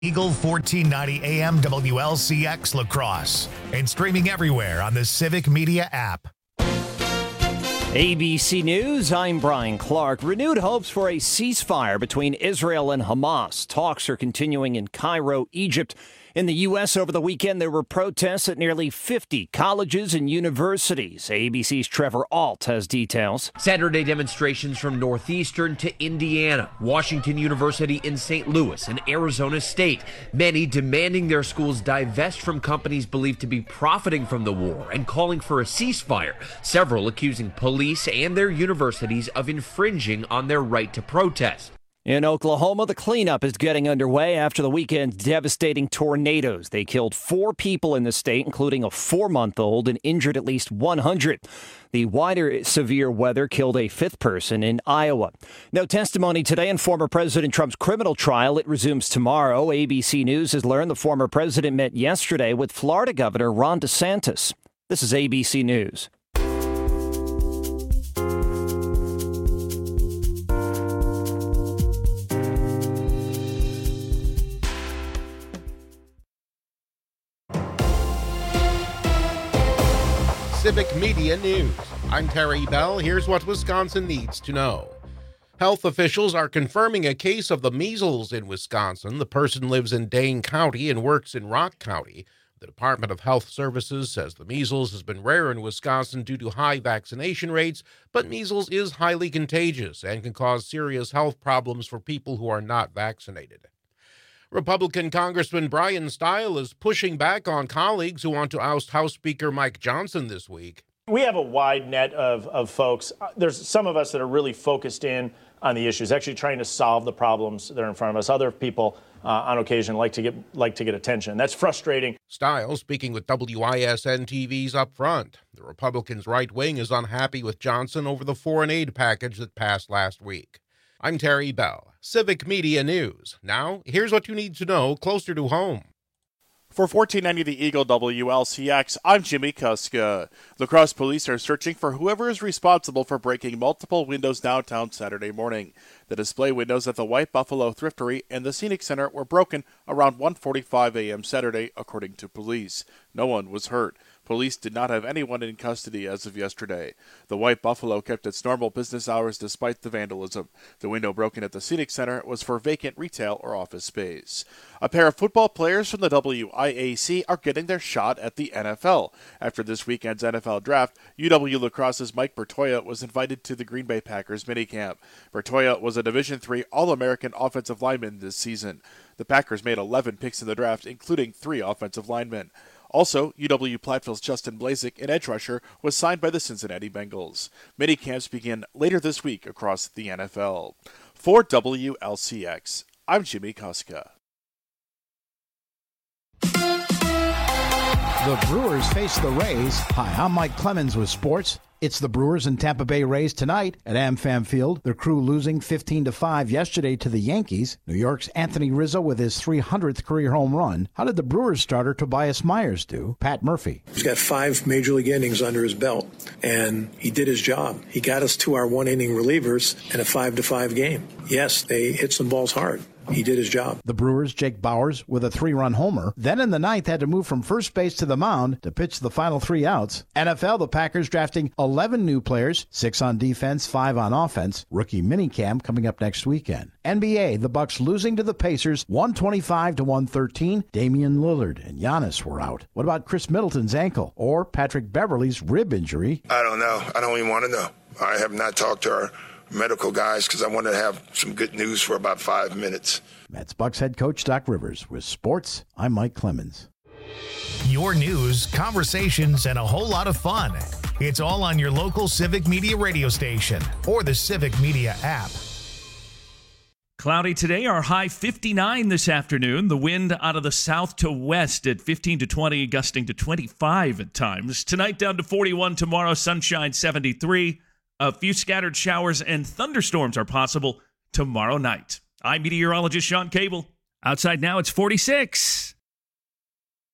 Eagle 1490 AM WLCX La Crosse and streaming everywhere on the Civic Media app. ABC News, I'm Brian Clark. Renewed hopes for a ceasefire between Israel and Hamas. Talks are continuing in Cairo, Egypt. In the U.S. over the weekend, there were protests at nearly 50 colleges and universities. ABC's Trevor Alt has details. Saturday demonstrations from Northeastern to Indiana, Washington University in St. Louis, and Arizona State. Many demanding their schools divest from companies believed to be profiting from the war and calling for a ceasefire. Several accusing police and their universities of infringing on their right to protest. In Oklahoma, the cleanup is getting underway after the weekend's devastating tornadoes. They killed 4 people in the state, including a 4-month-old, and injured at least 100. The wider severe weather killed a 5th person in Iowa. No testimony today in former President Trump's criminal trial. It resumes tomorrow. ABC News has learned the former president met yesterday with Florida Governor Ron DeSantis. This is ABC News. Civic Media News. I'm Terry Bell. Here's what Wisconsin needs to know. Health officials are confirming a case of the measles in Wisconsin. The person lives in Dane County and works in Rock County. The Department of Health Services says the measles has been rare in Wisconsin due to high vaccination rates, but measles is highly contagious and can cause serious health problems for people who are not vaccinated. Republican Congressman Brian Stile is pushing back on colleagues who want to oust House Speaker Mike Johnson this week. We have a wide net of folks. There's some of us that are really focused in on the issues, actually trying to solve the problems that are in front of us. Other people, on occasion, like to get attention. That's frustrating. Stile speaking with WISN TV's Up Front. The Republicans' right wing is unhappy with Johnson over the foreign aid package that passed last week. I'm Terry Bell, Civic Media News. Now, here's what you need to know closer to home. For 1490 The Eagle WLCX, I'm Jimmy Kuska. La Crosse police are searching for whoever is responsible for breaking multiple windows downtown Saturday morning. The display windows at the White Buffalo Thriftery and the Scenic Center were broken around 1:45 a.m. Saturday, according to police. No one was hurt. Police did not have anyone in custody as of yesterday. The White Buffalo kept its normal business hours despite the vandalism. The window broken at the Scenic Center was for vacant retail or office space. A pair of football players from the WIAC are getting their shot at the NFL. After this weekend's NFL draft, UW La Crosse's Mike Bertoia was invited to the Green Bay Packers minicamp. Bertoia was a Division III All-American offensive lineman this season. The Packers made 11 picks in the draft, including 3 offensive linemen. Also, UW-Platteville's Justin Blazek, an edge rusher, was signed by the Cincinnati Bengals. Minicamps begin later this week across the NFL. For WLCX, I'm Jimmy Kuska. The Brewers face the Rays. Hi, I'm Mike Clemens with sports. It's the Brewers and Tampa Bay Rays tonight at AmFam Field. Their crew losing 15-5 yesterday to the Yankees. New York's Anthony Rizzo with his 300th career home run. How did the Brewers starter Tobias Myers do? Pat Murphy. He's got 5 major league innings under his belt, and he did his job. He got us to our 1-inning relievers in a 5-5 game. Yes, they hit some balls hard. He did his job. The Brewers, Jake Bauers with a 3-run homer. Then in the ninth had to move from first base to the mound to pitch the final 3 outs. NFL, the Packers drafting 11 new players, 6 on defense, 5 on offense. Rookie minicamp coming up next weekend. NBA, the Bucks losing to the Pacers 125-113. Damian Lillard and Giannis were out. What about Chris Middleton's ankle or Patrick Beverley's rib injury? I don't know. I don't even want to know. I have not talked to our medical guys because I wanted to have some good news for about 5 minutes. That's Bucks head coach Doc Rivers. With sports, I'm Mike Clemens. Your news, conversations, and a whole lot of fun. It's all on your local Civic Media radio station or the Civic Media app. Cloudy today, our high 59 this afternoon. The wind out of the south to west at 15 to 20, gusting to 25 at times. Tonight down to 41, tomorrow sunshine 73. A few scattered showers and thunderstorms are possible tomorrow night. I'm meteorologist Sean Cable. Outside now, it's 46.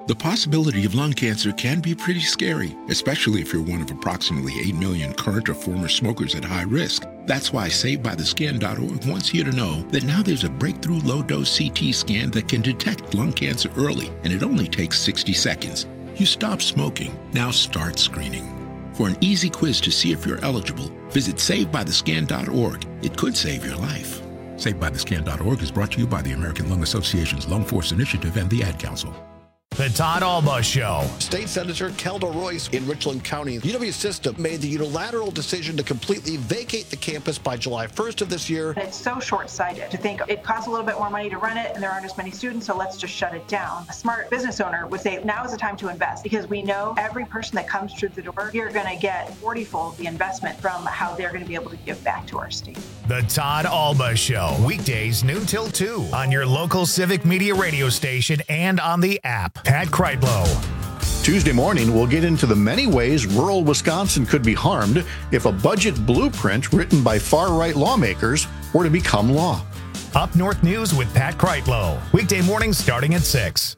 The possibility of lung cancer can be pretty scary, especially if you're one of approximately 8 million current or former smokers at high risk. That's why SaveByTheScan.org wants you to know that now there's a breakthrough low-dose CT scan that can detect lung cancer early, and it only takes 60 seconds. You stop smoking, now start screening. For an easy quiz to see if you're eligible, visit SaveByTheScan.org. It could save your life. SaveByTheScan.org is brought to you by the American Lung Association's Lung Force Initiative and the Ad Council. The Todd Alba Show. State Senator Kelda Royce in Richland County. UW System made the unilateral decision to completely vacate the campus by July 1st of this year. It's so short-sighted to think it costs a little bit more money to run it and there aren't as many students, so let's just shut it down. A smart business owner would say now is the time to invest because we know every person that comes through the door, you're going to get 40-fold the investment from how they're going to be able to give back to our state. The Todd Alba Show. Weekdays noon till 2 on your local Civic Media radio station and on the app. Pat Kreitlow. Tuesday morning, we'll get into the many ways rural Wisconsin could be harmed if a budget blueprint written by far-right lawmakers were to become law. Up North News with Pat Kreitlow. Weekday mornings starting at 6.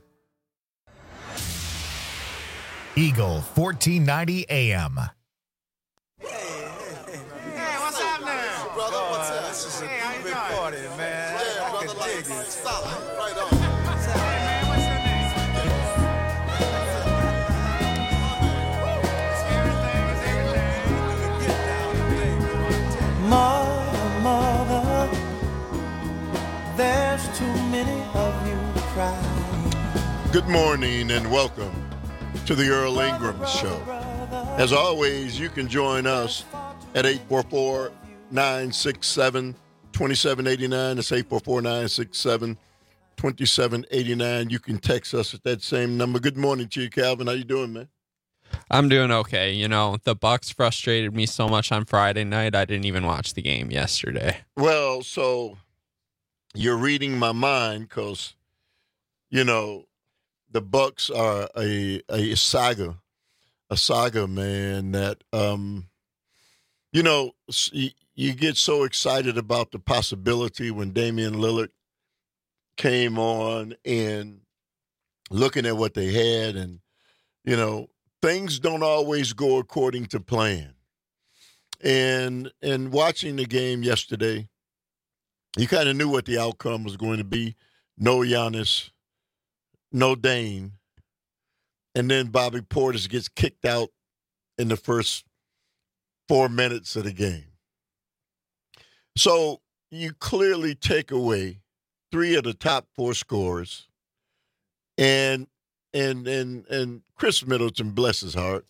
Eagle 1490 AM. Hey, what's up now? Brother, what's up? This is a big party, man. Yeah, I can dig it. Solid. Right on. Mother, there's too many of you crying. Good morning and welcome to the Earl Ingram Show. As always, you can join us at 844-967-2789. That's 844-967-2789. You can text us at that same number. Good morning to you, Calvin. How you doing, man? I'm doing okay. You know, the Bucks frustrated me so much on Friday night, I didn't even watch the game yesterday. Well, so you're reading my mind because, you know, the Bucks are a saga, man, that, you know, you get so excited about the possibility when Damian Lillard came on and looking at what they had and, you know, things don't always go according to plan. And watching the game yesterday, you kind of knew what the outcome was going to be. No Giannis, no Dame. And then Bobby Portis gets kicked out in the first 4 minutes of the game. So you clearly take away 3 of the top 4 scorers. And Chris Middleton, bless his heart.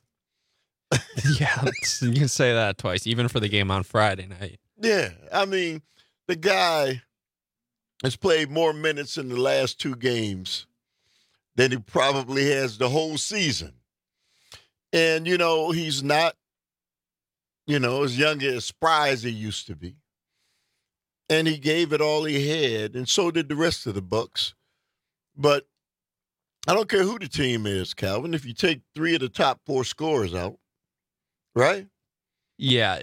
Yeah, you can say that twice, even for the game on Friday night. Yeah, I mean, the guy has played more minutes in the last 2 games than he probably has the whole season. And, you know, he's not, you know, as young as spry as he used to be. And he gave it all he had, and so did the rest of the Bucks. But I don't care who the team is, Calvin, if you take 3 of the top 4 scorers out, right? Yeah,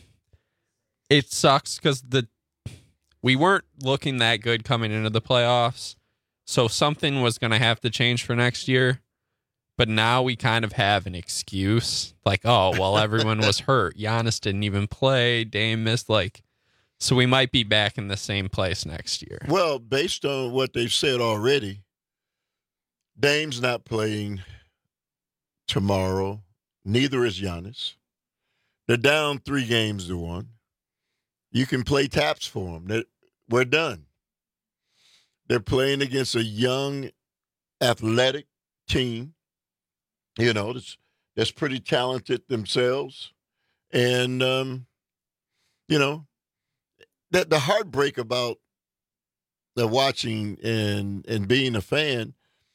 it sucks because we weren't looking that good coming into the playoffs, so something was going to have to change for next year. But now we kind of have an excuse, like, oh, well, everyone was hurt. Giannis didn't even play. Dame missed, so we might be back in the same place next year. Well, based on what they've said already, Dame's not playing tomorrow. Neither is Giannis. They're down 3-1. You can play taps for them. We're done. They're playing against a young, athletic team, you know, that's pretty talented themselves. And, you know, the heartbreak about the watching and being a fan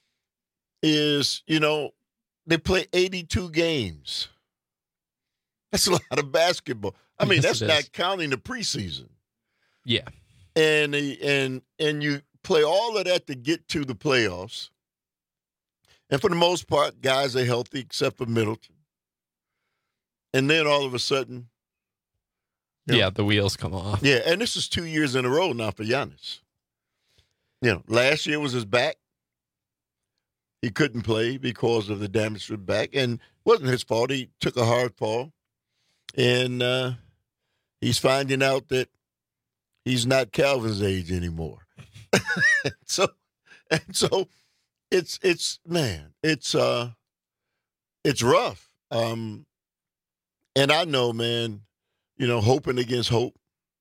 is, you know, they play 82 games. That's a lot of basketball. I mean, that's not counting the preseason. Yeah. And you play all of that to get to the playoffs. And for the most part, guys are healthy except for Middleton. And then all of a sudden, the wheels come off. Yeah, and this is 2 years in a row now for Giannis. You know, last year was his back. he couldn't play because of the damage to the back. And it wasn't his fault. He took a hard fall. And he's finding out that he's not Calvin's age anymore. So it's rough. And I know, man, hoping against hope.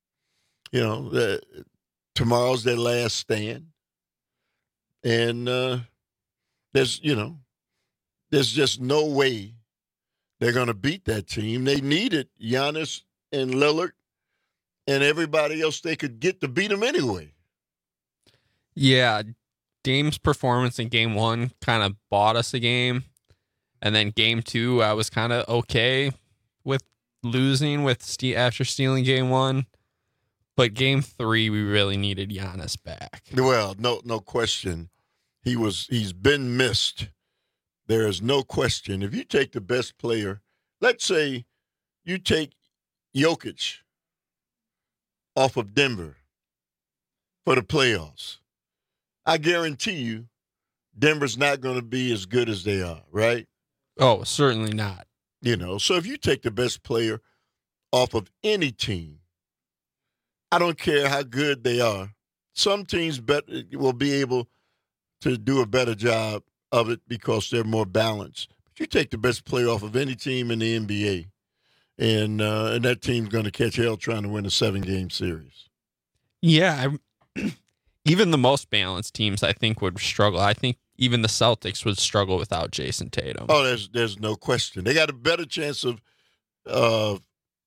Tomorrow's their last stand. And there's just no way they're going to beat that team. They needed Giannis and Lillard and everybody else they could get to beat them anyway. Yeah, Dame's performance in game 1 kind of bought us a game. And then game 2, I was kind of okay with losing after stealing game 1. But game 3, we really needed Giannis back. Well, no question. He's been missed. There is no question. If you take the best player, let's say you take Jokic off of Denver for the playoffs, I guarantee you Denver's not going to be as good as they are, right? Oh, certainly not. So if you take the best player off of any team, I don't care how good they are, some teams will be able to do a better job of it because they're more balanced. But you take the best player off of any team in the NBA, and that team's going to catch hell trying to win a 7-game series. Yeah, even the most balanced teams, I think, would struggle. I think even the Celtics would struggle without Jason Tatum. Oh, there's no question. They got a better chance of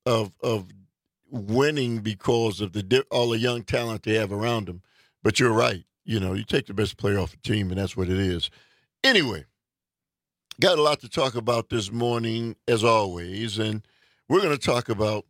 winning because of all the young talent they have around them. But you're right. You take the best player off a team, and that's what it is. Anyway, got a lot to talk about this morning, as always, and we're going to talk about,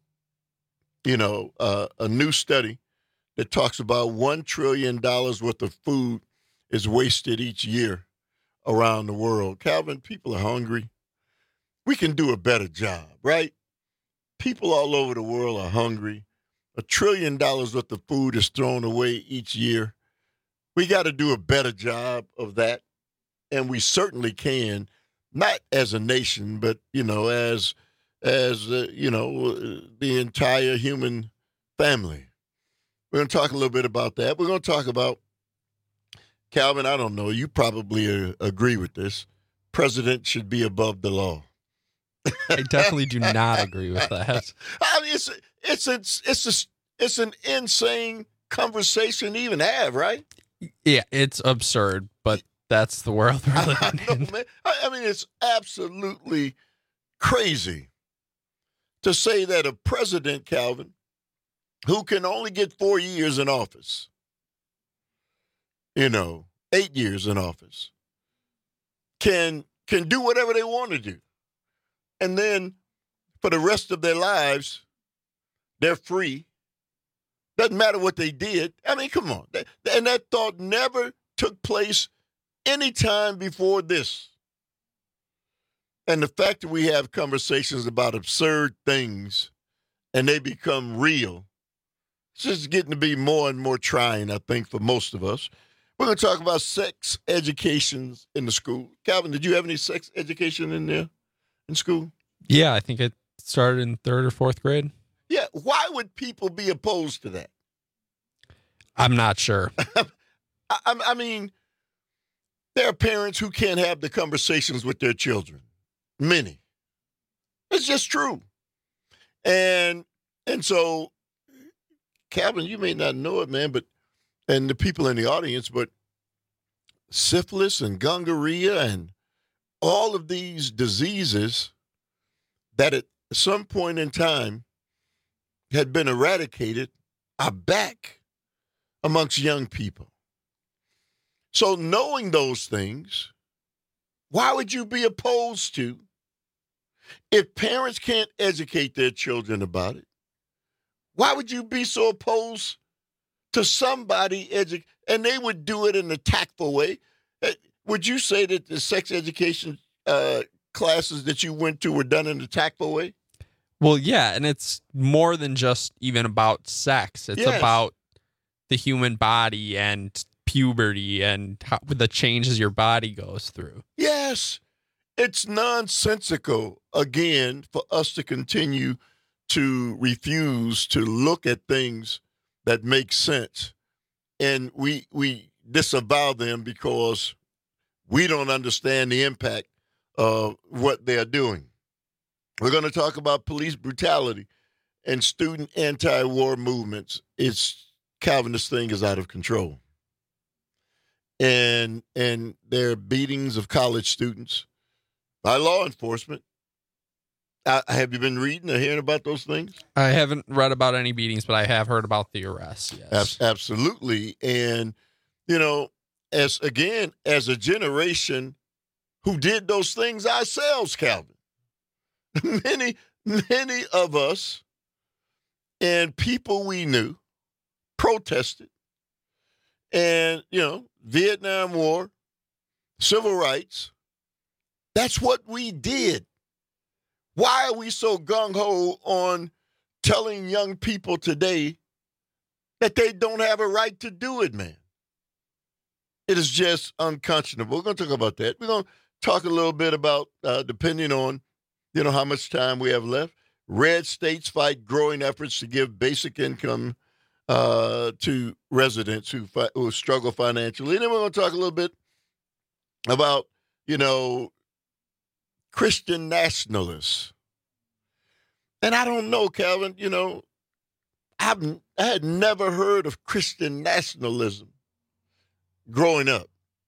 a new study that talks about $1 trillion worth of food is wasted each year around the world. Calvin, people are hungry. We can do a better job, right? People all over the world are hungry. $1 trillion worth of food is thrown away each year. We got to do a better job of that, and we certainly can, not as a nation, but, as the entire human family. We're going to talk a little bit about that. We're going to talk about, Calvin, I don't know, you probably agree with this. President should be above the law. I definitely do not agree with that. I mean, it's an insane conversation to even have, right? Yeah, it's absurd, but that's the world we're living in. Man. I mean, it's absolutely crazy to say that a president, Calvin, who can only get 4 years in office, 8 years in office, can do whatever they want to do. And then for the rest of their lives, they're free. Doesn't matter what they did. I mean, come on. And that thought never took place any time before this. And the fact that we have conversations about absurd things and they become real, it's just getting to be more and more trying, I think, for most of us. We're going to talk about sex education in the school. Calvin, did you have any sex education in there in school? Yeah, I think it started in 3rd or 4th grade. Yeah, why would people be opposed to that? I'm not sure. I mean, there are parents who can't have the conversations with their children. Many. It's just true. And so, Calvin, you may not know it, man, and the people in the audience, but syphilis and gonorrhea and all of these diseases that at some point in time had been eradicated are back amongst young people. So knowing those things, why would you be opposed to, if parents can't educate their children about it, why would you be so opposed to somebody and they would do it in a tactful way? Would you say that the sex education classes that you went to were done in a tactful way? Well, yeah, and it's more than just even about sex. It's about the human body and puberty and the changes your body goes through. Yes, it's nonsensical, again, for us to continue to refuse to look at things that make sense. And we disavow them because we don't understand the impact of what they're doing. We're going to talk about police brutality and student anti-war movements. Calvin, this thing is out of control. And there are beatings of college students by law enforcement. Have you been reading or hearing about those things? I haven't read about any beatings, but I have heard about the arrests, yes. Absolutely. And, as a generation who did those things ourselves, Calvin, many of us and people we knew protested. And, Vietnam War, civil rights, that's what we did. Why are we so gung-ho on telling young people today that they don't have a right to do it, man? It is just unconscionable. We're going to talk about that. We're going to talk a little bit about, depending on, how much time we have left, red states fight growing efforts to give basic income to residents who struggle financially. And then we're going to talk a little bit about, Christian nationalists. And I don't know, Calvin, I had never heard of Christian nationalism growing up.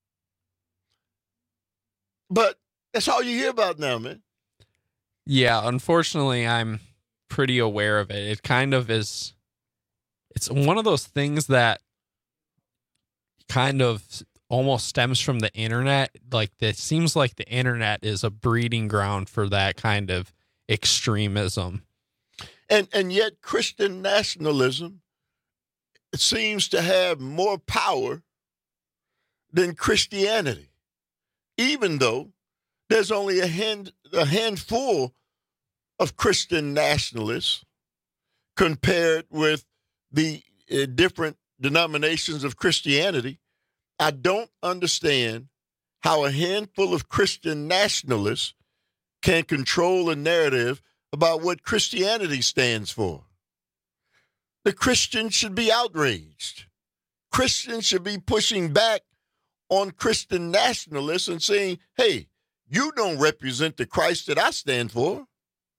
But that's all you hear about now, man. Yeah, unfortunately, I'm pretty aware of it. It kind of is, it's one of those things that kind of almost stems from the internet. Like, it seems like the internet is a breeding ground for that kind of extremism. And yet Christian nationalism seems to have more power than Christianity, even though there's only a handful of Christian nationalists compared with the different denominations of Christianity. I don't understand how a handful of Christian nationalists can control a narrative about what Christianity stands for. The Christians should be outraged. Christians should be pushing back on Christian nationalists and saying, hey, you don't represent the Christ that I stand for.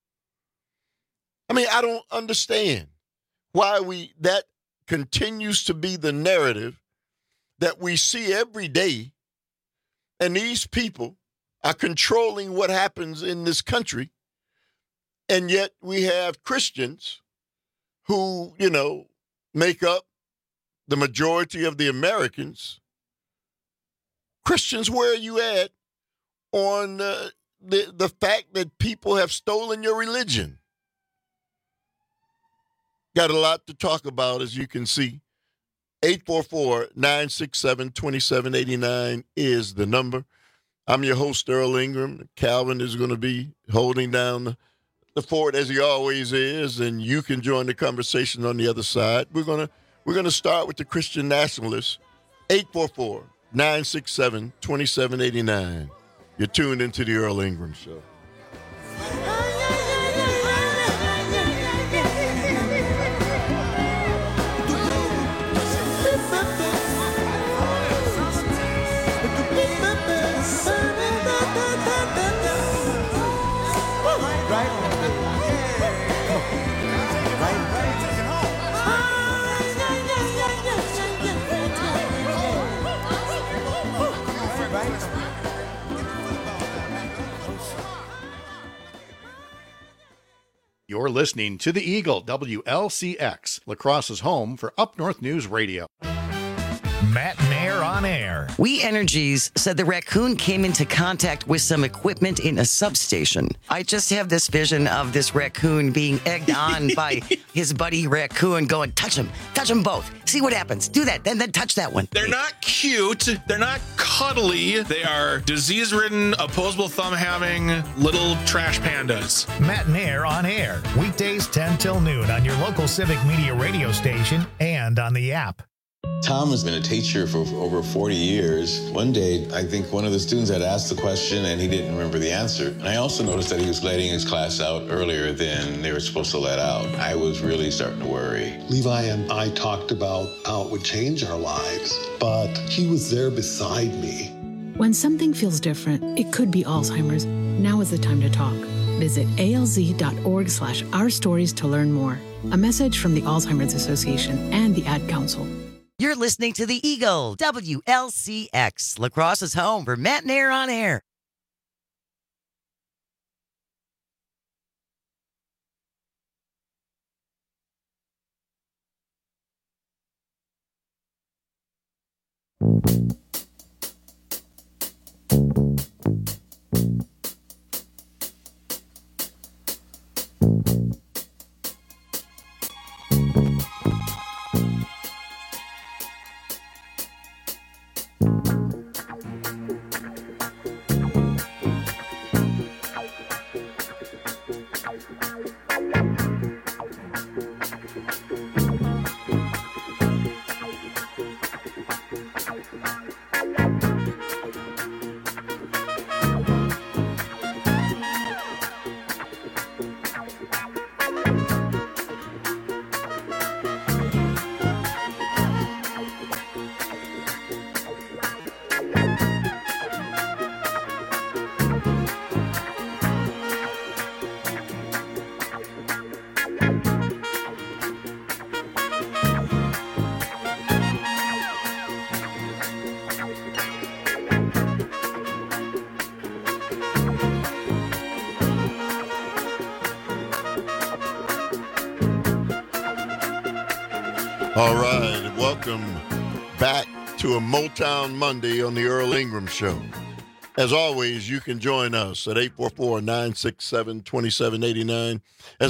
I mean, I don't understand why that continues to be the narrative that we see every day, and these people are controlling what happens in this country, and yet we have Christians who, make up the majority of the Americans. Christians, where are you at on the fact that people have stolen your religion? Got a lot to talk about, as you can see. 844-967-2789 is the number. I'm your host, Earl Ingram. Calvin is going to be holding down the fort as he always is, and you can join the conversation on the other side. We're going to start with the Christian nationalists. 844-967-2789. You're tuned into the Earl Ingram Show. You're listening to the Eagle, WLCX, La Crosse's home for Up North News Radio. Matt Mayer on air. We Energies said the raccoon came into contact with some equipment in a substation. I just have this vision of this raccoon being egged on by his buddy raccoon going, touch them both. See what happens. Do that, then touch that one. They're not cute. They're not cuddly. They are disease-ridden, opposable thumb-having little trash pandas. Matt Mayer on air. Weekdays 10 till noon on your local Civic Media radio station and on the app. Tom has been a teacher for over 40 years. One day, I think one of the students had asked the question and he didn't remember the answer. And I also noticed that he was letting his class out earlier than they were supposed to let out. I was really starting to worry. Levi and I talked about how it would change our lives, but he was there beside me. When something feels different, it could be Alzheimer's. Now is the time to talk. Visit alz.org/ourstories to learn more. A message from the Alzheimer's Association and the Ad Council. You're listening to the Eagle, WLCX, La Crosse's home for Matt and Air on Air. All right, welcome back to a Motown Monday on the Earl Ingram Show. As always, you can join us at 844-967-2789. That's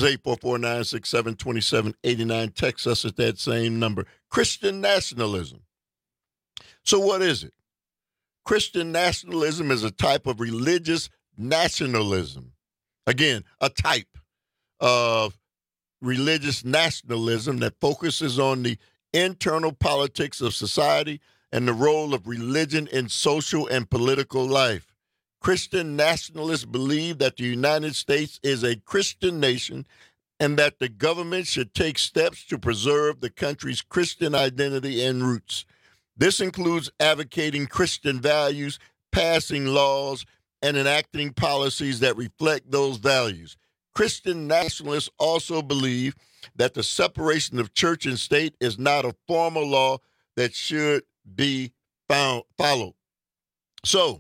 844-967-2789. Text us at that same number. Christian nationalism. So what is it? Christian nationalism is a type of religious nationalism. Again, a type of religious nationalism that focuses on the internal politics of society and the role of religion in social and political life. Christian nationalists believe that the United States is a Christian nation and that the government should take steps to preserve the country's Christian identity and roots. This includes advocating Christian values, passing laws, and enacting policies that reflect those values. Christian nationalists also believe that the separation of church and state is not a formal law that should be followed. So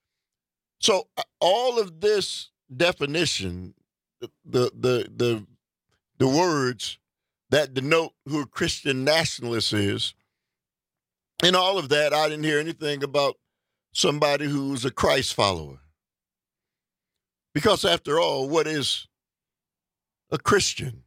all of this definition, the words that denote who a Christian nationalist is, and all of that, I didn't hear anything about somebody who's a Christ follower. Because after all, what is a Christian?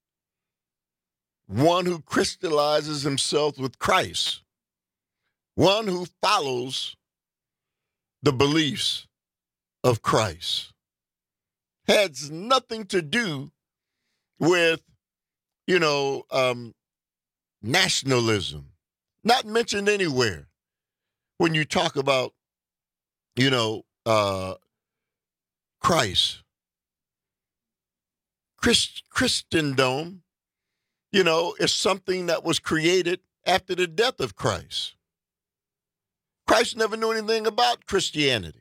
One who crystallizes himself with Christ. One who follows the beliefs of Christ. Has nothing to do with, nationalism. Not mentioned anywhere when you talk about, Christ. Christendom, is something that was created after the death of Christ. Christ never knew anything about Christianity.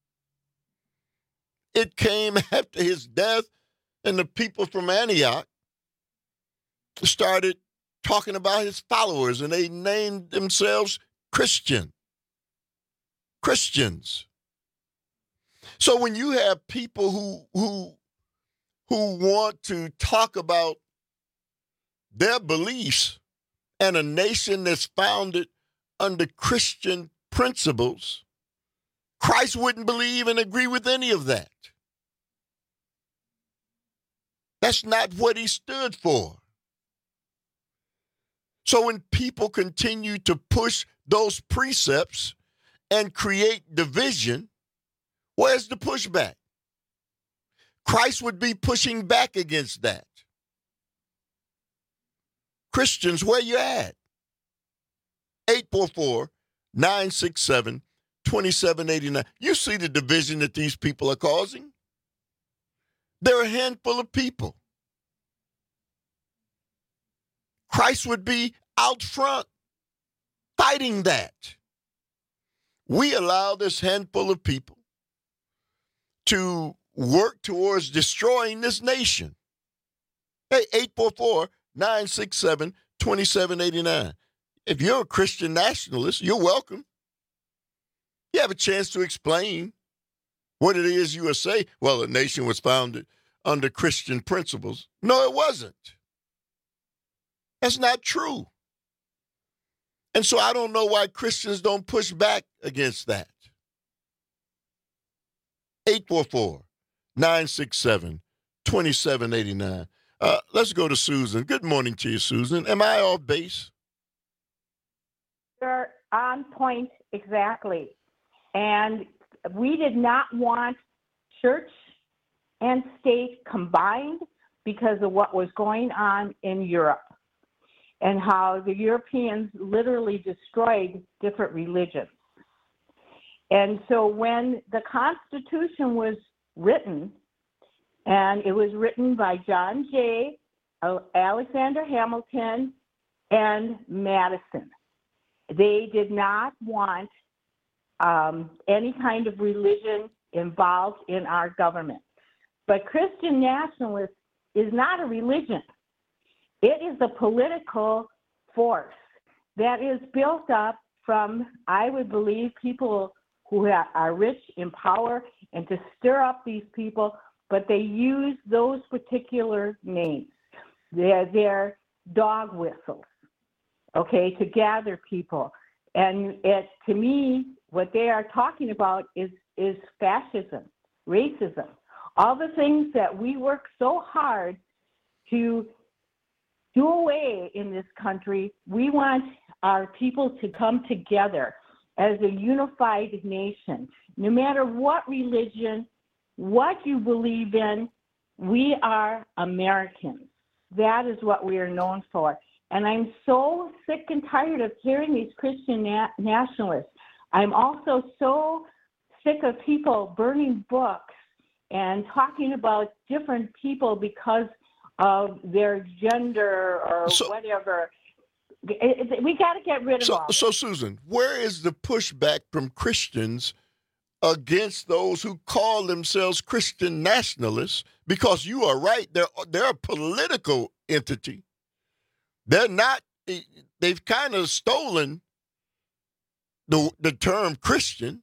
It came after his death, and the people from Antioch started talking about his followers, and they named themselves Christians. So when you have people who want to talk about their beliefs and a nation that's founded under Christian principles, Christ wouldn't believe and agree with any of that. That's not what he stood for. So when people continue to push those precepts and create division, where's the pushback? Christ would be pushing back against that. Christians, where you at? 844-967-2789. You see the division that these people are causing? They're a handful of people. Christ would be out front fighting that. We allow this handful of people to work towards destroying this nation. Hey, 844-967-2789. If you're a Christian nationalist, you're welcome. You have a chance to explain what it is you would say. Well, the nation was founded under Christian principles. No, it wasn't. That's not true. And so I don't know why Christians don't push back against that. 844-967-2789. Let's go to Susan. Good morning to you, Susan. Am I off base? You're on point exactly. And we did not want church and state combined because of what was going on in Europe and how the Europeans literally destroyed different religions. And so when the Constitution was written, and it was written by John Jay, Alexander Hamilton, and Madison, they did not want any kind of religion involved in our government. But Christian nationalism is not a religion. It is a political force that is built up from, I would believe, people who are rich in power and to stir up these people, but they use those particular names. They're dog whistles, okay, to gather people. And to me, what they are talking about is fascism, racism, all the things that we work so hard to do away in this country. We want our people to come together as a unified nation. No matter what religion, what you believe in, we are Americans. That is what we are known for. And I'm so sick and tired of hearing these Christian nationalists. I'm also so sick of people burning books and talking about different people because of their gender or whatever. We got to get rid of all. So, Susan, where is the pushback from Christians against those who call themselves Christian nationalists? Because you are right, they're a political entity. They're not. They've kind of stolen the term Christian,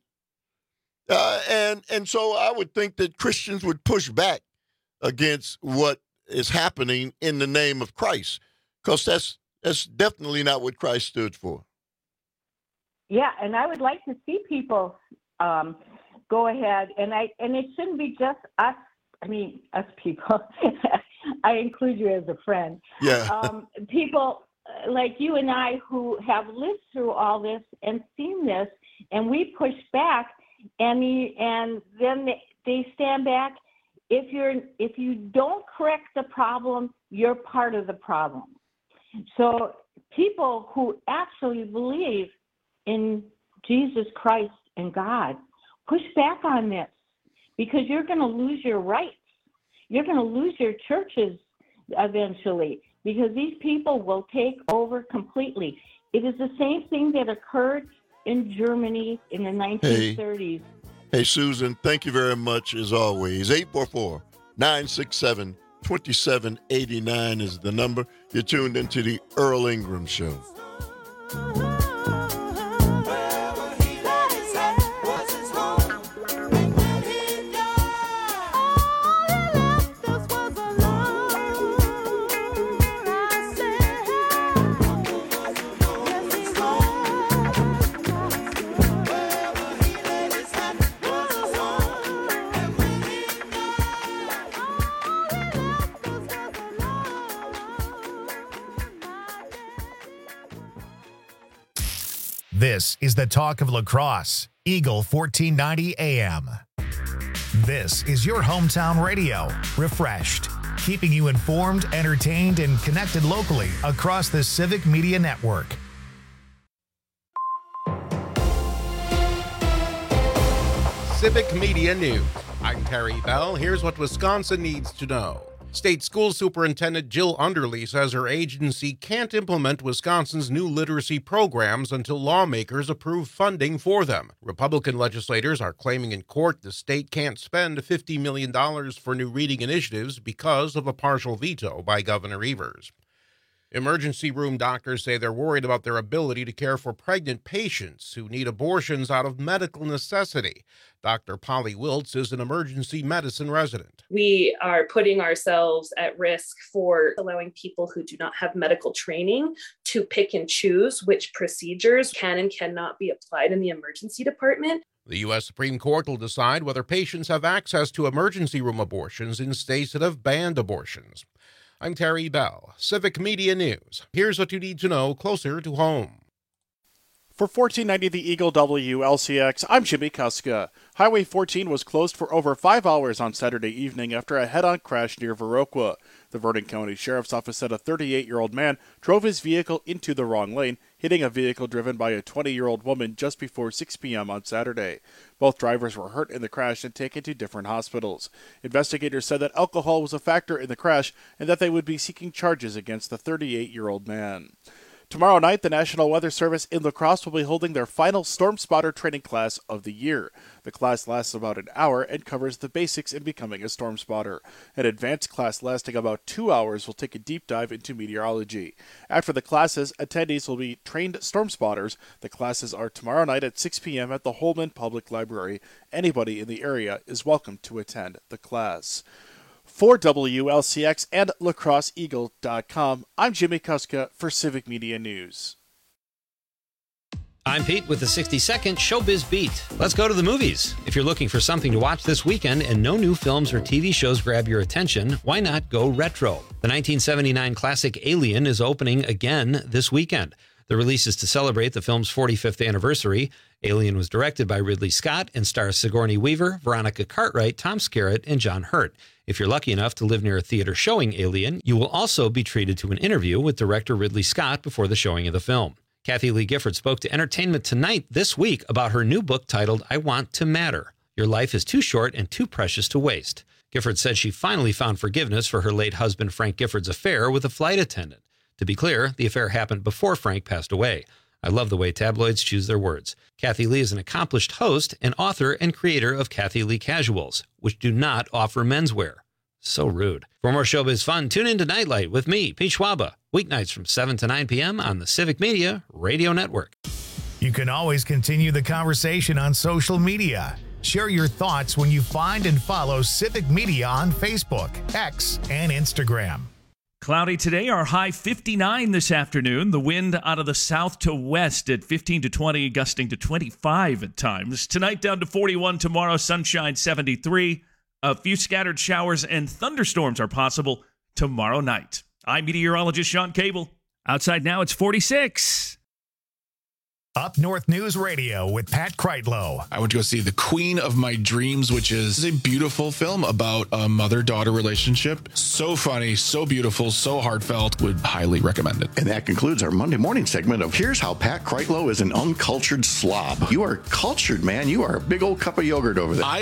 and so I would think that Christians would push back against what is happening in the name of Christ, because that's definitely not what Christ stood for. Yeah, and I would like to see people go ahead, and it shouldn't be just us. I mean, us people. I include you as a friend. Yeah. People like you and I who have lived through all this and seen this, and we push back, and then they stand back. If you don't correct the problem, you're part of the problem. So people who actually believe in Jesus Christ and God, push back on this, because you're going to lose your rights. You're going to lose your churches eventually, because these people will take over completely. It is the same thing that occurred in Germany in the 1930s. Hey, Susan, thank you very much as always. 844-967-2789 is the number. You're tuned into the Earl Ingram Show. This is the talk of La Crosse, Eagle 1490 AM. This is your hometown radio, refreshed, keeping you informed, entertained, and connected locally across the Civic Media Network. Civic Media News. I'm Terry Bell. Here's what Wisconsin needs to know. State School Superintendent Jill Underly says her agency can't implement Wisconsin's new literacy programs until lawmakers approve funding for them. Republican legislators are claiming in court the state can't spend $50 million for new reading initiatives because of a partial veto by Governor Evers. Emergency room doctors say they're worried about their ability to care for pregnant patients who need abortions out of medical necessity. Dr. Polly Wiltz is an emergency medicine resident. We are putting ourselves at risk for allowing people who do not have medical training to pick and choose which procedures can and cannot be applied in the emergency department. The U.S. Supreme Court will decide whether patients have access to emergency room abortions in states that have banned abortions. I'm Terry Bell, Civic Media News. Here's what you need to know closer to home. For 1490 The Eagle WLCX, I'm Jimmy Kuska. Highway 14 was closed for over 5 hours on Saturday evening after a head-on crash near Viroqua. The Vernon County Sheriff's Office said a 38-year-old man drove his vehicle into the wrong lane, hitting a vehicle driven by a 20-year-old woman just before 6 p.m. on Saturday. Both drivers were hurt in the crash and taken to different hospitals. Investigators said that alcohol was a factor in the crash and that they would be seeking charges against the 38-year-old man. Tomorrow night, the National Weather Service in La Crosse will be holding their final Storm Spotter training class of the year. The class lasts about an hour and covers the basics in becoming a storm spotter. An advanced class lasting about 2 hours will take a deep dive into meteorology. After the classes, attendees will be trained storm spotters. The classes are tomorrow night at 6 p.m. at the Holman Public Library. Anybody in the area is welcome to attend the class. For WLCX and lacrosseeagle.com, I'm Jimmy Kuska for Civic Media News. I'm Pete with the 60-second Showbiz Beat. Let's go to the movies. If you're looking for something to watch this weekend and no new films or TV shows grab your attention, why not go retro? The 1979 classic Alien is opening again this weekend. The release is to celebrate the film's 45th anniversary. Alien was directed by Ridley Scott and stars Sigourney Weaver, Veronica Cartwright, Tom Skerritt, and John Hurt. If you're lucky enough to live near a theater showing Alien, you will also be treated to an interview with director Ridley Scott before the showing of the film. Kathy Lee Gifford spoke to Entertainment Tonight this week about her new book titled I Want to Matter. Your life is too short and too precious to waste. Gifford said she finally found forgiveness for her late husband Frank Gifford's affair with a flight attendant. To be clear, the affair happened before Frank passed away. I love the way tabloids choose their words. Kathy Lee is an accomplished host and author and creator of Kathy Lee Casuals, which do not offer menswear. So rude. For more showbiz fun, tune in to Nightlight with me, Pete Schwaba, weeknights from 7 to 9 p.m. on the Civic Media Radio Network. You can always continue the conversation on social media. Share your thoughts when you find and follow Civic Media on Facebook, X, and Instagram. Cloudy today, our high 59 this afternoon. The wind out of the south to west at 15 to 20, gusting to 25 at times. Tonight down to 41, tomorrow sunshine 73. A few scattered showers and thunderstorms are possible tomorrow night. I'm meteorologist Sean Cable. Outside now it's 46. Up North News Radio with Pat Kreitlow. I went to go see The Queen of My Dreams, which is a beautiful film about a mother-daughter relationship. So funny, so beautiful, so heartfelt. Would highly recommend it. And that concludes our Monday morning segment of Here's How Pat Kreitlow is an Uncultured Slob. You are cultured, man. You are a big old cup of yogurt over there.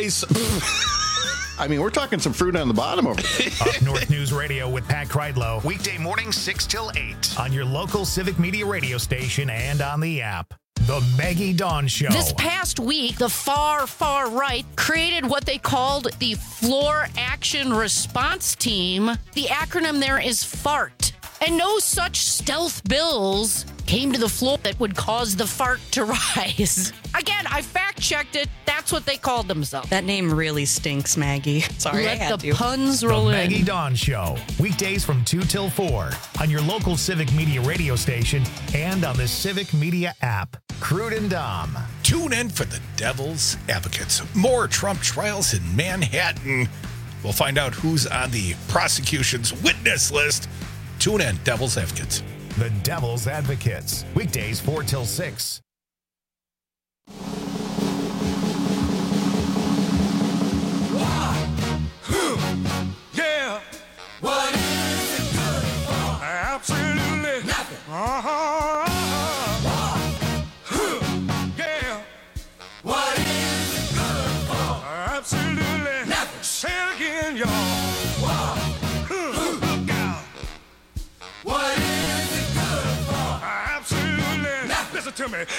I mean, we're talking some fruit on the bottom over there. Up North News Radio with Pat Kreitlow. Weekday morning 6 till 8 on your local Civic Media radio station and on the app. The Maggie Dawn Show. This past week, the far right created what they called the Floor Action Response Team. The acronym there is FART. And no such stealth bills came to the floor that would cause the fart to rise. Again, I fact-checked it. That's what they called themselves. That name really stinks, Maggie. Sorry, I had Let the to. puns roll The in. Maggie Dawn Show. Weekdays from 2 till 4 on your local Civic Media radio station and on the Civic Media app. Crude and Dom. Tune in for the Devil's Advocates. More Trump trials in Manhattan. We'll find out who's on the prosecution's witness list. Tune in, Devil's Advocates. The Devil's Advocates. Weekdays 4 till 6. Yeah. What is it good for? Absolutely nothing. Yeah. What is it good for? listen to me.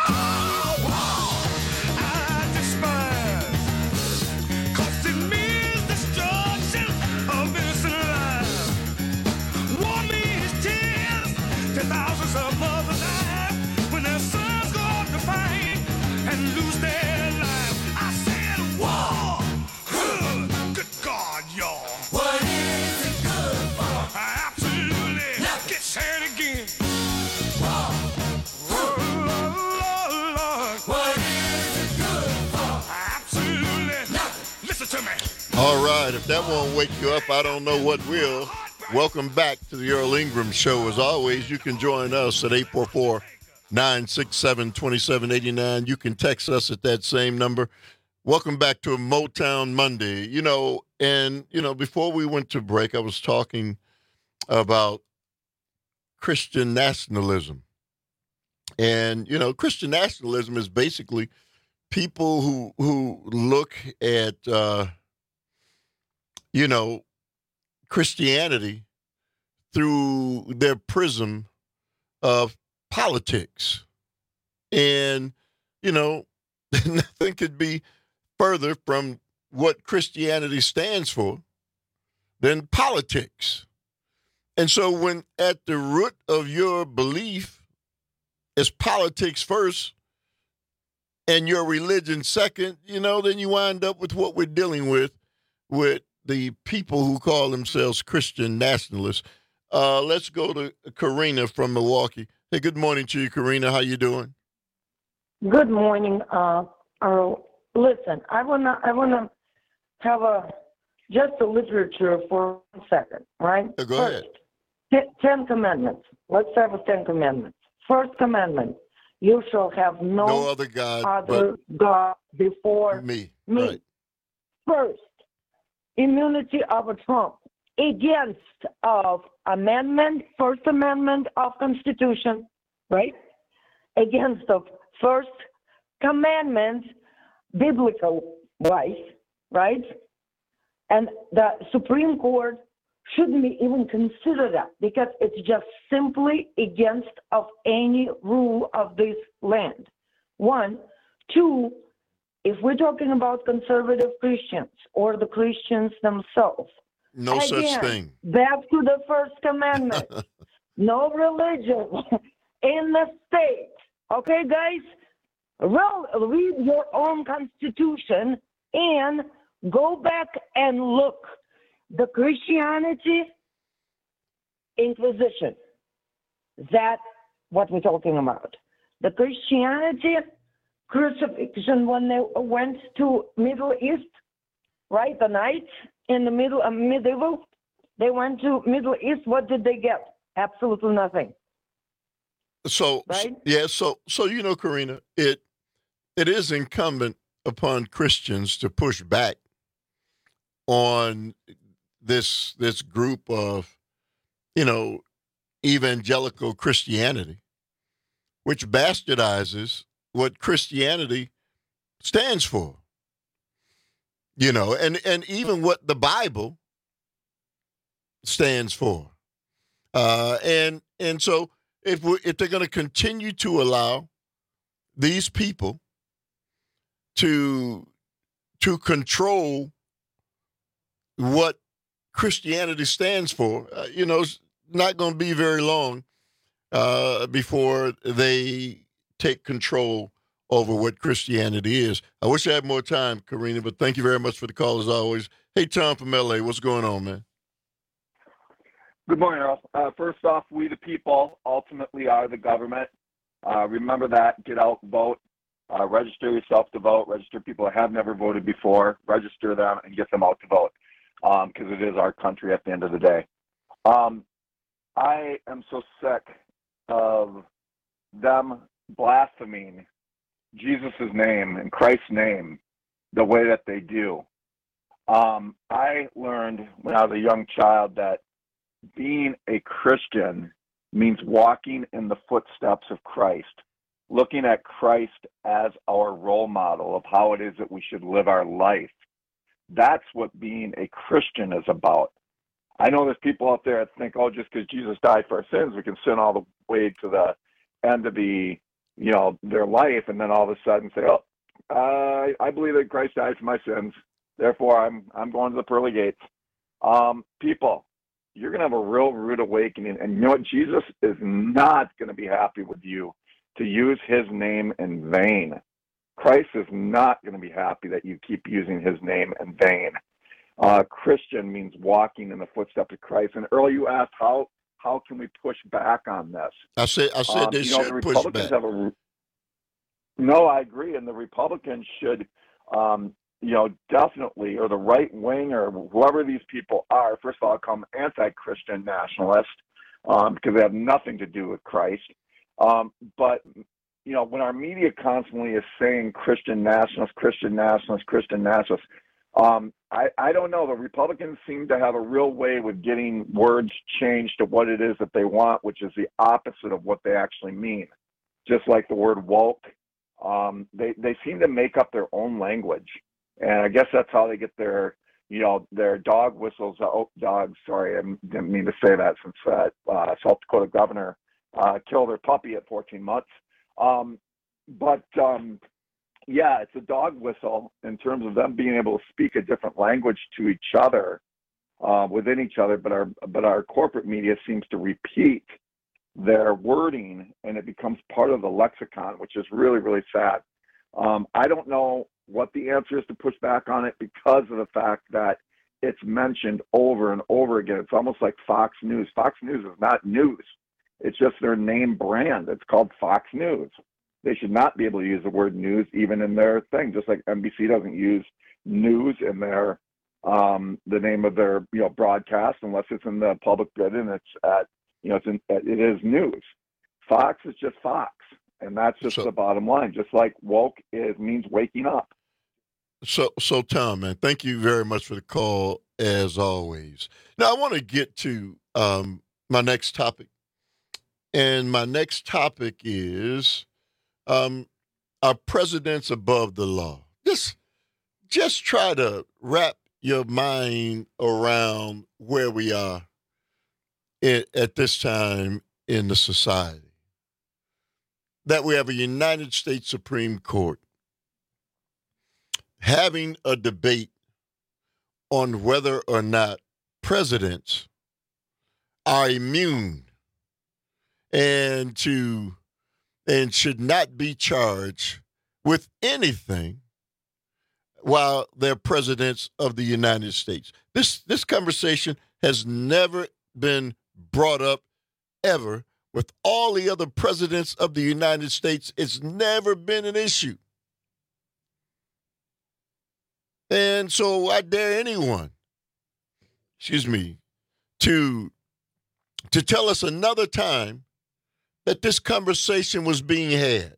I despise, 'cause it means destruction of innocent lives. War means tears to thousands of mothers die when their sons go out to fight and lose their lives. I said war. Good God, y'all. What is it good for? Absolutely. Get said again. War. What is it good for? Absolutely. Listen to me. All right, if that won't wake you up, I don't know what will. Welcome back to the Earl Ingram Show. As always, you can join us at 844-967-2789. You can text us at that same number. Welcome back to a Motown Monday. Before we went to break, I was talking about Christian nationalism. And, Christian nationalism is basically people who look at, Christianity through their prism of politics. And, nothing could be further from what Christianity stands for than politics. And so when at the root of your belief is politics first and your religion second, then you wind up with what we're dealing with the people who call themselves Christian nationalists. Let's go to Karina from Milwaukee. Hey, good morning to you, Karina. How you doing? Good morning, Earl. Listen, I wanna have just a literature for 1 second, right? Go ahead. 10 Commandments. Let's have 10 Commandments. First commandment: you shall have no other God before me. Me. Right. First, immunity of a Trump against of amendment, First Amendment of Constitution, right? Against of First Commandment, biblical wise, right? And the Supreme Court shouldn't even consider that because it's just simply against of any rule of this land. 1. 2, if we're talking about conservative Christians or the Christians themselves, no such thing. Back to the First Commandment. No religion in the state. Okay, guys? Well, read your own Constitution and go back and look. The Christianity Inquisition, that's what we're talking about. The Christianity crucifixion when they went to Middle East, right? The knights in the medieval, they went to Middle East. What did they get? Absolutely nothing. So, right? So Karina, it is incumbent upon Christians to push back on this group of, evangelical Christianity, which bastardizes what Christianity stands for. And even what the Bible stands for. And so if they're going to continue to allow these people to control what Christianity stands for, it's not going to be very long before they take control over what Christianity is. I wish I had more time, Karina, but thank you very much for the call as always. Hey, Tom from LA, what's going on, man? Good morning, Earl. First off, we the people ultimately are the government. Remember that. Get out, vote. Register yourself to vote. Register people that have never voted before. Register them and get them out to vote because it is our country at the end of the day. I am so sick of them blaspheming Jesus' name and Christ's name the way that they do. I learned when I was a young child that being a Christian means walking in the footsteps of Christ, looking at Christ as our role model of how it is that we should live our life. That's what being a Christian is about. I know there's people out there that think, oh, just because Jesus died for our sins, we can sin all the way to the end of the their life, and then all of a sudden say, "Oh, I believe that Christ died for my sins, therefore I'm going to the pearly gates." People, you're going to have a real rude awakening, and you know what? Jesus is not going to be happy with you to use his name in vain. Christ is not going to be happy that you keep using his name in vain. Christian means walking in the footsteps of Christ. And Earl, you asked how can we push back on this? I said they should the push Republicans back. No, I agree, and the Republicans should, definitely, or the right wing, or whoever these people are. First of all, come anti-Christian nationalist because they have nothing to do with Christ. But when our media constantly is saying Christian nationalists, I don't know. The Republicans seem to have a real way with getting words changed to what it is that they want, which is the opposite of what they actually mean. Just like the word woke, they seem to make up their own language, and I guess that's how they get their dog whistles. Sorry, I didn't mean to say that, since South Dakota governor killed her puppy at 14 months. Yeah, it's a dog whistle in terms of them being able to speak a different language to each other, within each other. But our corporate media seems to repeat their wording, and it becomes part of the lexicon, which is really, really sad. I don't know what the answer is to push back on it, because of the fact that it's mentioned over and over again. It's almost like Fox News. Fox News is not news. It's just their name brand. It's called Fox News. They should not be able to use the word news even in their thing, just like NBC doesn't use news in their the name of their broadcast unless it's in the public good and it's at it is news. Fox is just Fox, and that's just the bottom line. Just like woke means waking up. So Tom, man, thank you very much for the call as always. Now I want to get to my next topic, and my next topic is our president's above the law. Just try to wrap your mind around where we are at this time in the society. That we have a United States Supreme Court having a debate on whether or not presidents are immune and should not be charged with anything while they're presidents of the United States. This conversation has never been brought up ever. With all the other presidents of the United States, it's never been an issue. And so I dare anyone, to tell us another time that this conversation was being had.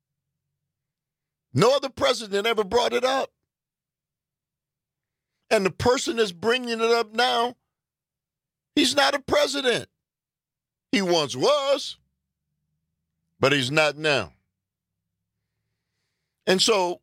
No other president ever brought it up. And the person that's bringing it up now, he's not a president. He once was, but he's not now. And so,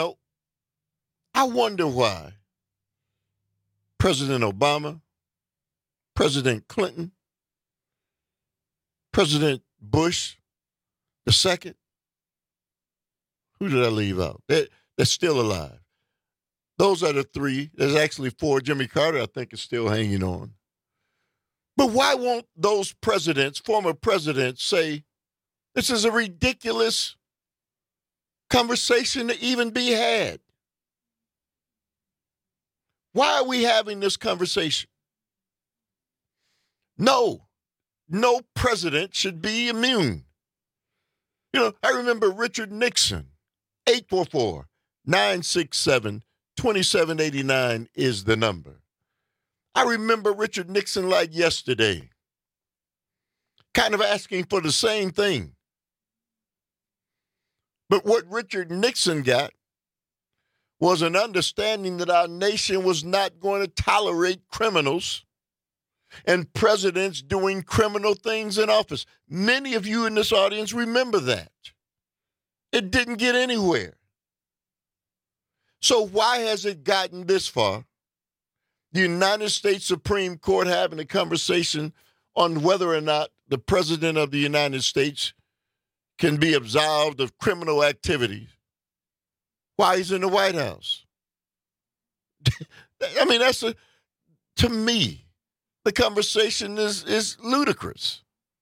I wonder why President Obama, President Clinton, President Bush II, who did I leave out? They're still alive. Those are the three. There's actually four. Jimmy Carter, I think, is still hanging on. But why won't those presidents, former presidents, say this is a ridiculous conversation to even be had? Why are we having this conversation? No president should be immune. I remember Richard Nixon, 844-967-2789 is the number. I remember Richard Nixon like yesterday, kind of asking for the same thing. But what Richard Nixon got was an understanding that our nation was not going to tolerate criminals and presidents doing criminal things in office. Many of you in this audience remember that. It didn't get anywhere. So why has it gotten this far? The United States Supreme Court having a conversation on whether or not the president of the United States can be absolved of criminal activities while he's in the White House. I mean, to me, the conversation is ludicrous.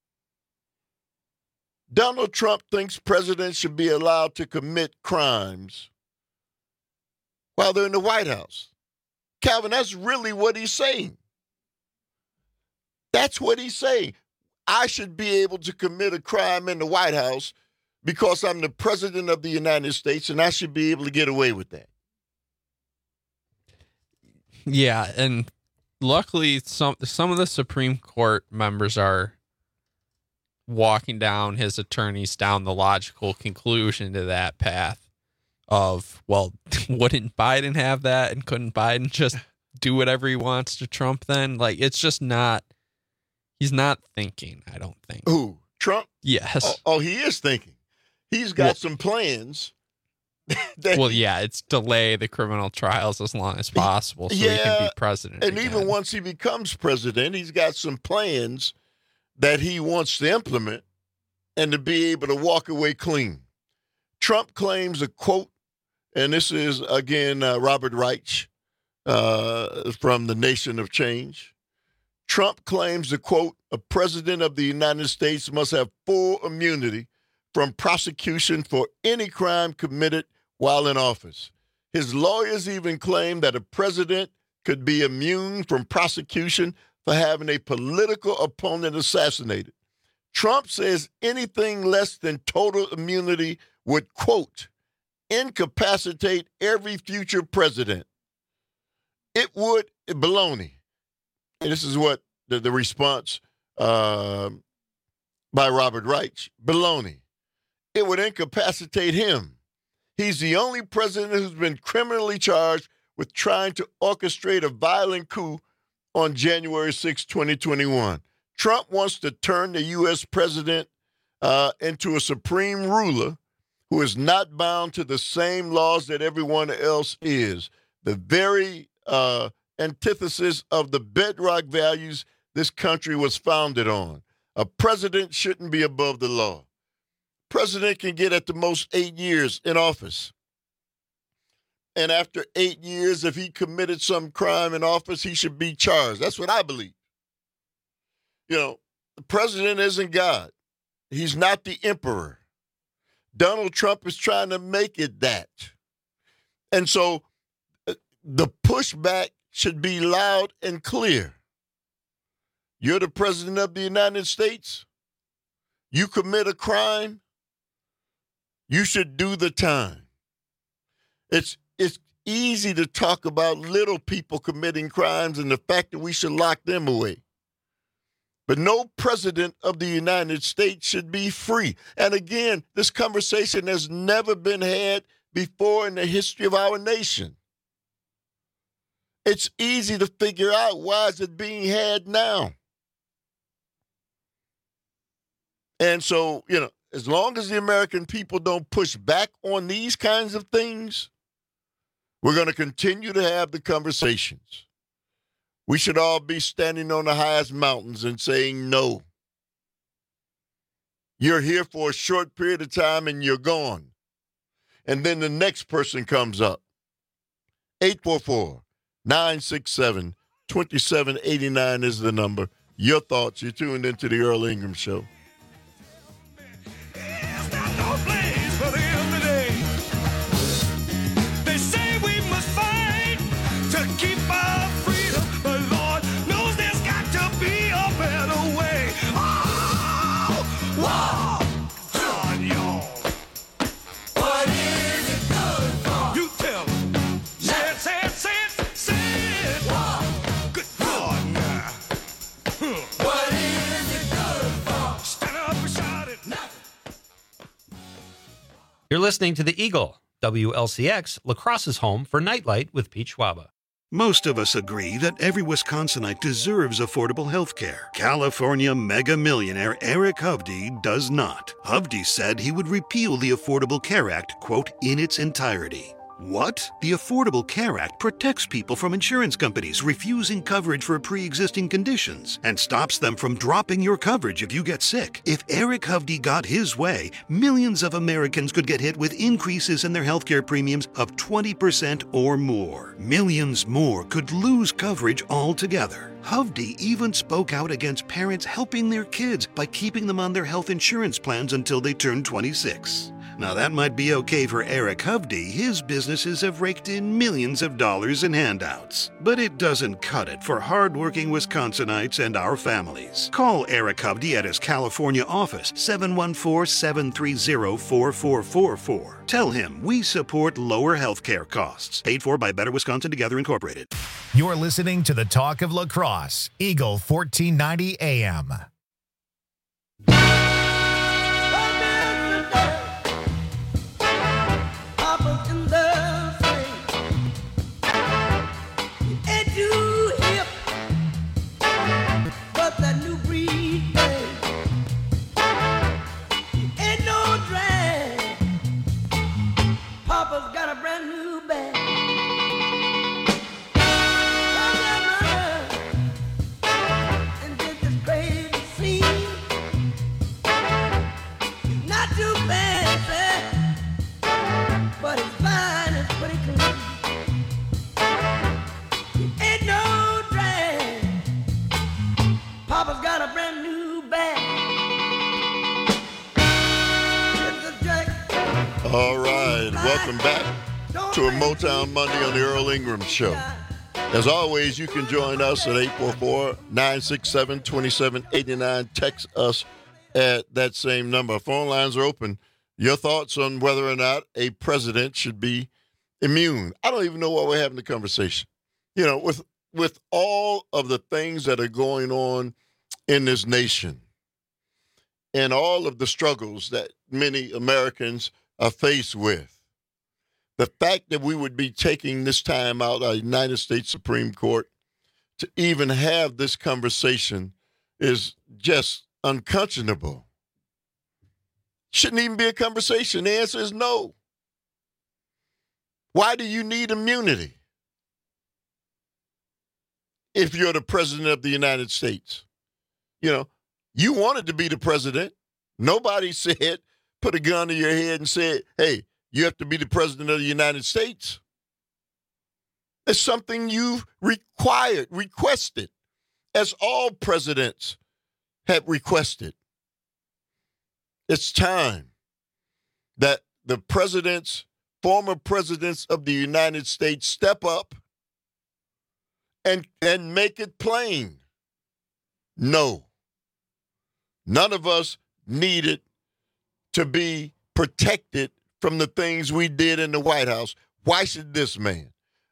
Donald Trump thinks presidents should be allowed to commit crimes while they're in the White House. Calvin, that's really what he's saying. That's what he's saying. I should be able to commit a crime in the White House because I'm the president of the United States, and I should be able to get away with that. Yeah, and luckily some of the Supreme Court members are walking down his attorneys down the logical conclusion to that path of, well, wouldn't Biden have that, and couldn't Biden just do whatever he wants to Trump then? Like, it's just not, he's not thinking, I don't think. Who, Trump? Yes. Oh, he is thinking. He's got some plans. It's delay the criminal trials as long as possible so he can be president and again. Even once he becomes president, he's got some plans that he wants to implement and to be able to walk away clean. Trump claims a quote, and this is, again, Robert Reich from the Nation of Change. Trump claims the quote, a president of the United States must have full immunity from prosecution for any crime committed while in office. His lawyers even claim that a president could be immune from prosecution for having a political opponent assassinated. Trump says anything less than total immunity would, quote, incapacitate every future president. It would, baloney. And this is what the response by Robert Reich, baloney. It would incapacitate him. He's the only president who's been criminally charged with trying to orchestrate a violent coup on January 6, 2021. Trump wants to turn the U.S. president into a supreme ruler who is not bound to the same laws that everyone else is. The very antithesis of the bedrock values this country was founded on. A president shouldn't be above the law. President can get at the most 8 years in office. And after 8 years, if he committed some crime in office, he should be charged. That's what I believe. You know, the president isn't God. He's not the emperor. Donald Trump is trying to make it that. And so the pushback should be loud and clear. You're the president of the United States. You commit a crime, you should do the time. It's easy to talk about little people committing crimes and the fact that we should lock them away. But no president of the United States should be free. And again, this conversation has never been had before in the history of our nation. It's easy to figure out why is it being had now. And so, you know, as long as the American people don't push back on these kinds of things, we're going to continue to have the conversations. We should all be standing on the highest mountains and saying no. You're here for a short period of time and you're gone. And then the next person comes up. 844-967-2789 is the number. Your thoughts. You're tuned into the Earl Ingram Show. You're listening to The Eagle, WLCX, La Crosse's home for Nightlight with Pete Schwaba. Most of us agree that every Wisconsinite deserves affordable health care. California mega millionaire Eric Hovde does not. Hovde said he would repeal the Affordable Care Act, quote, in its entirety. What? The Affordable Care Act protects people from insurance companies refusing coverage for pre-existing conditions and stops them from dropping your coverage if you get sick. If Eric Hovde got his way, millions of Americans could get hit with increases in their healthcare premiums of 20% or more. Millions more could lose coverage altogether. Hovde even spoke out against parents helping their kids by keeping them on their health insurance plans until they turn 26. Now that might be okay for Eric Hovde. His businesses have raked in millions of dollars in handouts. But it doesn't cut it for hardworking Wisconsinites and our families. Call Eric Hovde at his California office, 714-730-4444. Tell him we support lower health care costs. Paid for by Better Wisconsin Together Incorporated. You're listening to the Talk of La Crosse, Eagle 1490 AM. All right, welcome back to a Motown Monday on the Earl Ingram Show. As always, you can join us at 844-967-2789. Text us at that same number. Phone lines are open. Your thoughts on whether or not a president should be immune. I don't even know why we're having the conversation. You know, with all of the things that are going on in this nation and all of the struggles that many Americans are faced with, the fact that we would be taking this time out of the United States Supreme Court to even have this conversation is just unconscionable. Shouldn't even be a conversation. The answer is no. Why do you need immunity if you're the president of the United States? You know, you wanted to be the president. Nobody said, put a gun to your head and said, hey, you have to be the president of the United States. It's something you've requested, as all presidents have requested. It's time that the former presidents of the United States step up and make it plain. No. None of us needed to be protected from the things we did in the White House. Why should this man?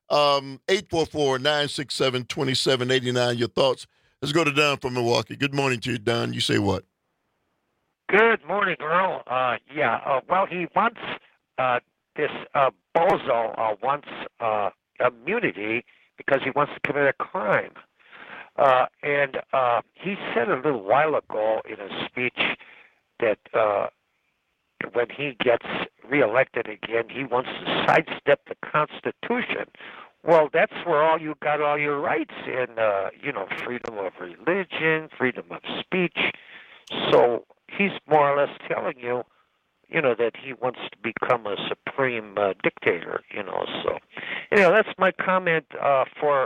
844-967-2789, your thoughts. Let's go to Don from Milwaukee. Good morning to you, Don. You say what? Good morning, Earl. Well, he wants this bozo wants immunity because he wants to commit a crime. And he said a little while ago in a speech that when he gets reelected again, he wants to sidestep the Constitution. Well, that's where you got all your rights in, freedom of religion, freedom of speech. So he's more or less telling you, that he wants to become a supreme dictator, So, that's my comment for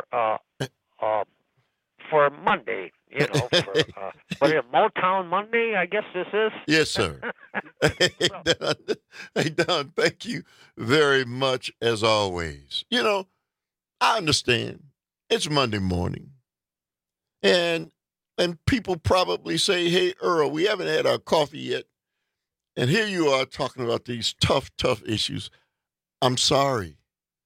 Monday, for Motown Monday, I guess this is. Yes, sir. Hey, Don, thank you very much, as always. I understand. It's Monday morning. And people probably say, hey, Earl, we haven't had our coffee yet. And here you are talking about these tough issues. I'm sorry.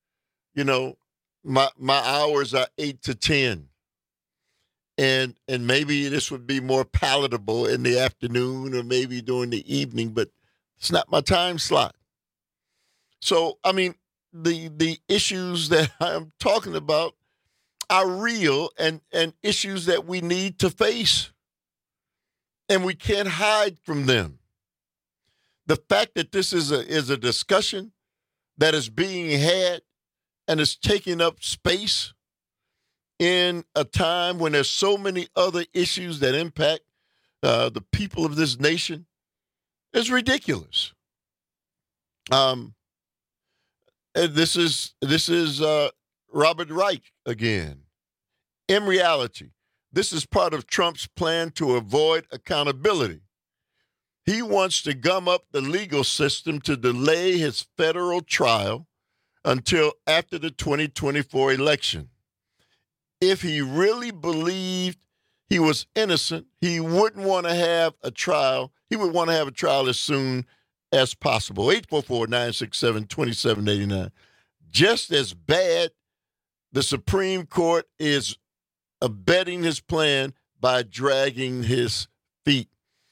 My hours are 8 to 10. And maybe this would be more palatable in the afternoon or maybe during the evening, but it's not my time slot. So, I mean, the issues that I'm talking about are real and issues that we need to face. And we can't hide from them. The fact that this is a discussion that is being had and is taking up space in a time when there's so many other issues that impact the people of this nation is ridiculous. And this is Robert Reich again. In reality, this is part of Trump's plan to avoid accountability. He wants to gum up the legal system to delay his federal trial until after the 2024 election. If he really believed he was innocent, he wouldn't want to have a trial. He would want to have a trial as soon as possible. 844-967-2789. Just as bad, the Supreme Court is abetting his plan by dragging his feet.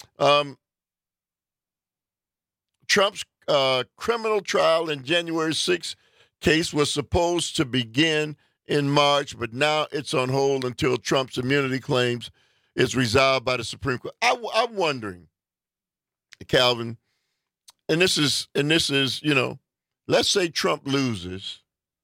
Trump's criminal trial in January 6th case was supposed to begin in March, but now it's on hold until Trump's immunity claims is resolved by the Supreme Court. I'm wondering, Calvin, and this is, you know, let's say Trump loses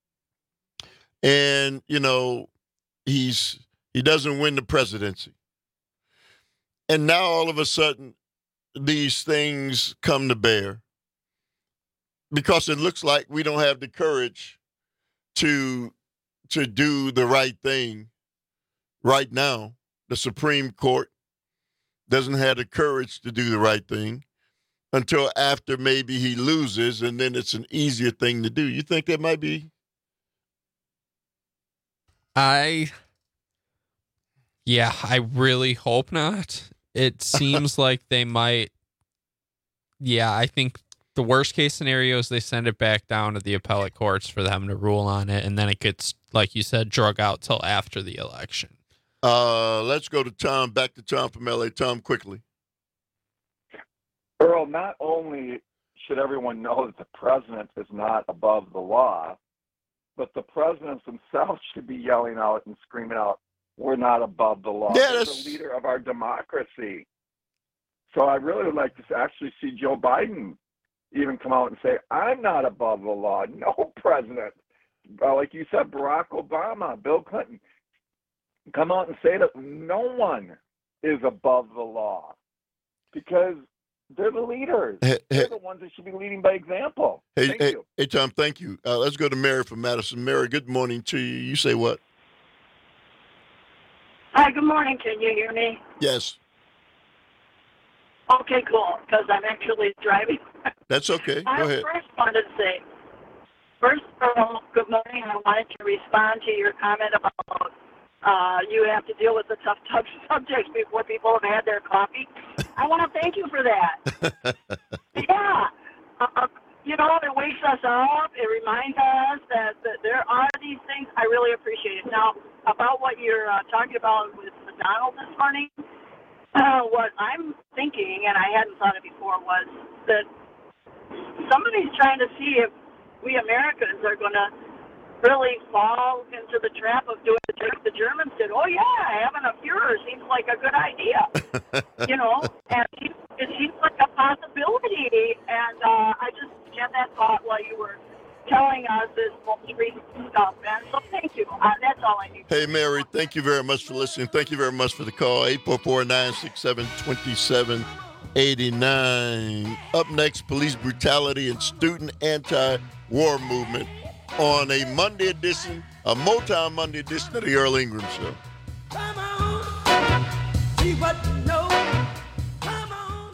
and, you know, he doesn't win the presidency. And now all of a sudden these things come to bear because it looks like we don't have the courage to do the right thing right now. The Supreme Court doesn't have the courage to do the right thing until after maybe he loses, and then it's an easier thing to do. You think that might be? I really hope not. It seems like they might. Yeah, I think the worst case scenario is they send it back down to the appellate courts for them to rule on it, and then it gets, like you said, drug out till after the election. Let's go to Tom. Back to Tom from LA. Tom, quickly. Earl, not only should everyone know that the president is not above the law, but the presidents themselves should be yelling out and screaming out, "We're not above the law." Yeah, They're the leader of our democracy. So I really would like to actually see Joe Biden even come out and say, "I'm not above the law." No president, like you said, Barack Obama, Bill Clinton, come out and say that no one is above the law because they're the leaders. They're the ones that should be leading by example. Thank you. Hey, Tom, thank you. Let's go to Mary from Madison. Mary, good morning to you. You say what? Hi, good morning. Can you hear me? Yes. Okay, cool, because I'm actually driving. That's okay. Go ahead. I first wanted to say, first of all, good morning. I wanted to respond to your comment about you have to deal with the tough subjects before people have had their coffee. I want to thank you for that. Yeah. You know, it wakes us up. It reminds us that there are these things. I really appreciate it. Now, about what you're talking about with McDonald this morning, what I'm thinking, and I hadn't thought it before, was that somebody's trying to see if we Americans are going to really fall into the trap of doing the Germans did. Oh, yeah, having a Fuhrer seems like a good idea. You know, and it seems like a possibility. And I just had that thought while you were telling us this most recent stuff. And so thank you. That's all I need. Hey, Mary, thank you very much for listening. Thank you very much for the call. 844-967-2789. Up next, police brutality and student anti-war movement on a Monday edition, a Motown Monday edition of the Earl Ingram Show. Come on, see what you know. Come on.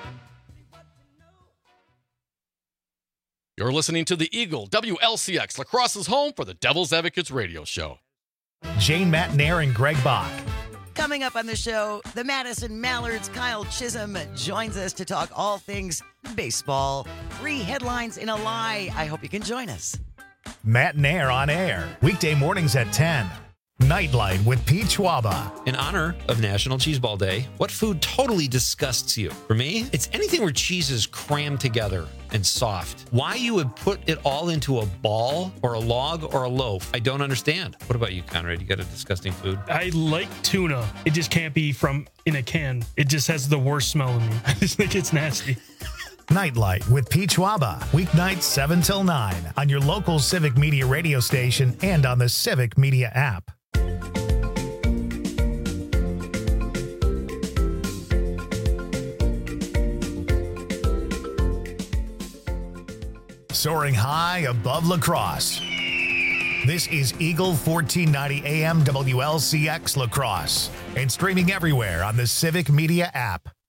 You're listening to the Eagle WLCX, Lacrosse's home for the Devil's Advocates radio show. Jane Matnair and Greg Bach. Coming up on the show, the Madison Mallards' Kyle Chisholm joins us to talk all things baseball. 3 headlines in a lie. I hope you can join us. Matnair on air, weekday mornings at 10. Nightlight with Pete Schwaba. In honor of National Cheeseball Day, what food totally disgusts you? For me, it's anything where cheese is crammed together and soft. Why you would put it all into a ball or a log or a loaf, I don't understand. What about you, Conrad? You got a disgusting food? I like tuna. It just can't be from in a can. It just has the worst smell to me. I just think it's nasty. Nightlight with Peach Waba, weeknights 7 till 9 on your local Civic Media radio station and on the Civic Media app. Soaring high above La Crosse. This is Eagle 1490 AM WLCX La Crosse and streaming everywhere on the Civic Media app.